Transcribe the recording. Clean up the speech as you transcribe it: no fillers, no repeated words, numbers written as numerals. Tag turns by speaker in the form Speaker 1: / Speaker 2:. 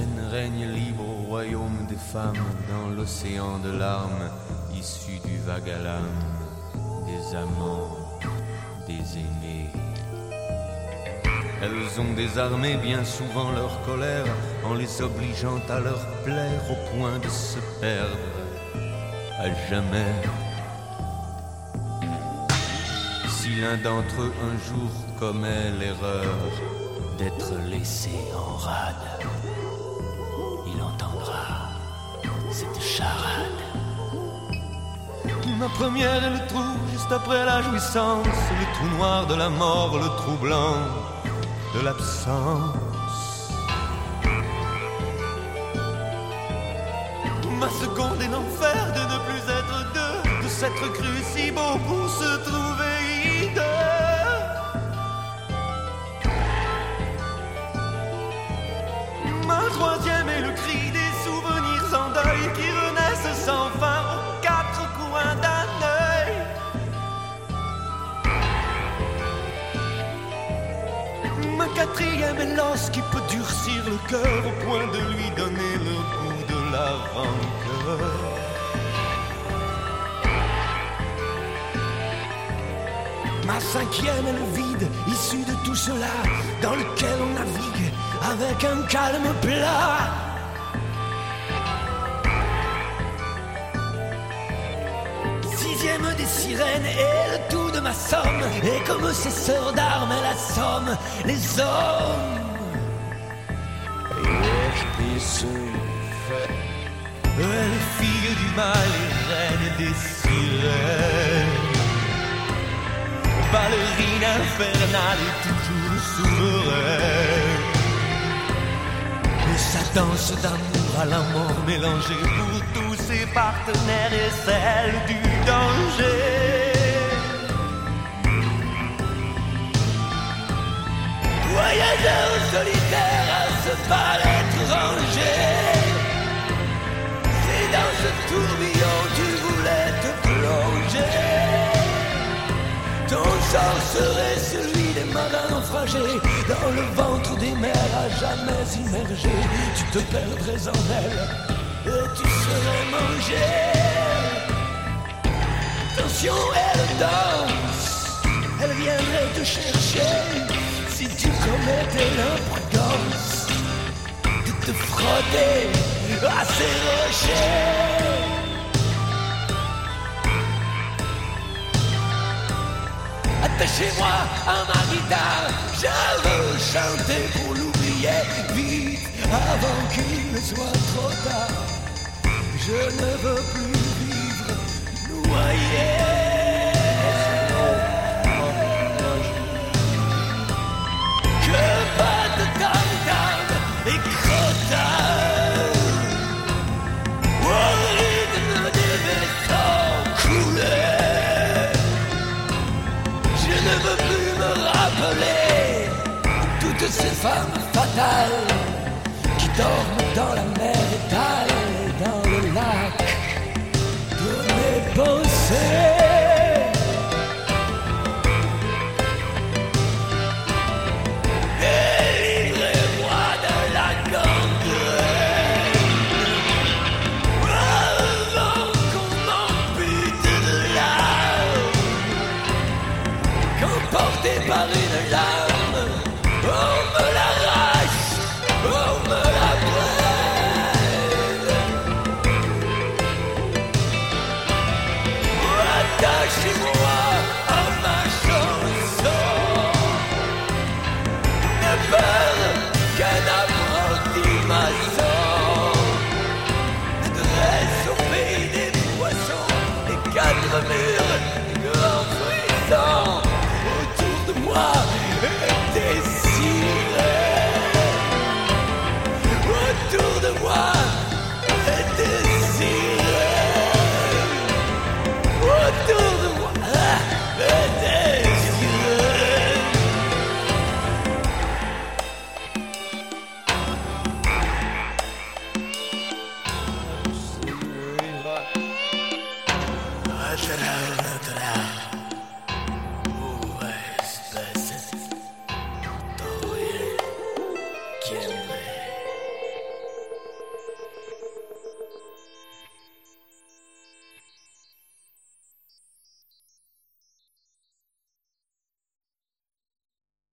Speaker 1: sirène règne libre au royaume des femmes, dans l'océan de larmes, issu du vague à l'âme, des amants, des aimés. Elles ont désarmé bien souvent leur colère, en les obligeant à leur plaire au point de se perdre à jamais. Si l'un d'entre eux un jour commet l'erreur d'être laissé en rade, il entendra cette charade. Ma première est le trou juste après la jouissance, le trou noir de la mort, le trou blanc de l'absence. Ma seconde est l'enfer de ne plus être deux, de s'être cru si beau pour se trouver hideux. Ma troisième est le cri des souvenirs en deuil qui renaissent sans fin aux quatre coins d'un œil. Ma quatrième est l'os qui peut durcir le cœur au point de lui donner le goût de la rancœur. Ma cinquième est le vide issu de tout cela, dans lequel on navigue avec un calme plat. Sixième des sirènes est le tout de ma somme, et comme ces sœurs d'armes elle assomme les hommes. Elle est fille du mal et reine des sirènes, ballerine infernale et toujours souveraine. Et sa danse d'amour à la mort mélangée pour tous ses partenaires et celle du danger. Voyageur solitaire à ce palais étranger, c'est dans ce tourbillon tu voulais te plonger. Ton sort serait celui des marins naufragés, dans le ventre des mers à jamais immergés. Tu te perdrais en elle et tu serais mangé. Attention, elle danse, elle viendrait te chercher si tu commettais l'imprudence de te frotter à ces rochers. Attachez-moi à ma guitare, je veux chanter pour l'oublier vite avant qu'il ne soit trop tard. Je ne veux plus vivre noyé. Que pas de tam-tam et crotard au rythme des vaisseaux coulés. Je ne veux plus me rappeler toutes ces femmes fatales qui dorment dans la mer étale, dans le lac de mes pensées. Délivrez-moi de la gangrène avant qu'on m'ampute de l'âme. Qu'emporté par une lame, on me l'arrache, on me la brûle. Attachez-moi à ma chanson, ne peur qu'un apprenti maçon ne dresse au pays des poissons les quatre murs grands frissons. Autour de moi des sirènes, autour de moi des sirènes, autour de moi des sirènes.